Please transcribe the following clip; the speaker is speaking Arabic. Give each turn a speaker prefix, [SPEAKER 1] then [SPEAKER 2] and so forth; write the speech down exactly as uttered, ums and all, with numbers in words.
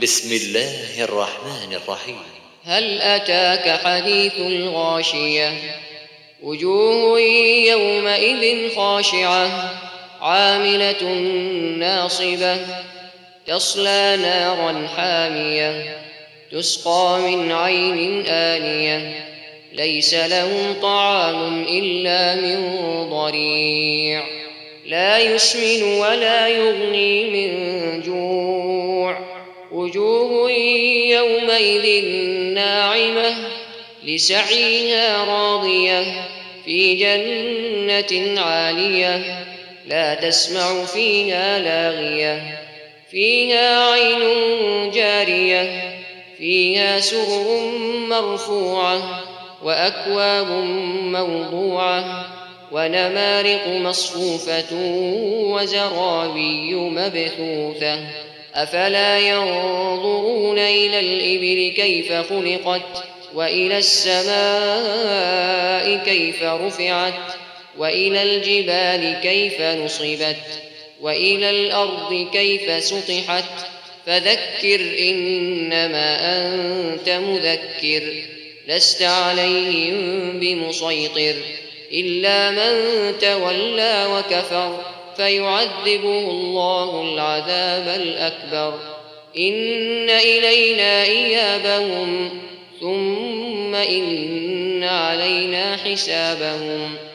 [SPEAKER 1] بسم الله الرحمن الرحيم.
[SPEAKER 2] هل أتاك حديث الغاشية؟ وجوه يومئذ خاشعة عاملة ناصبة تصلى نارا حامية تسقى من عين آنية ليس لهم طعام إلا من ضريع لا يسمن ولا يغني من جوع وجوه يومئذ ناعمة لسعيها راضية في جنة عالية لا تسمع فيها لاغية فيها عين جارية فيها سرر مرفوعة وأكواب موضوعة ونمارق مصفوفة وزرابي مبثوثة أفلا ينظرون إلى الإبل كيف خلقت وإلى السماء كيف رفعت وإلى الجبال كيف نصبت وإلى الأرض كيف سطحت فذكر إنما أنت مذكر لست عليهم بمسيطر إلا من تولى وكفر فيعذبه الله العذاب الأكبر إن إلينا إيابهم ثم إن علينا حسابهم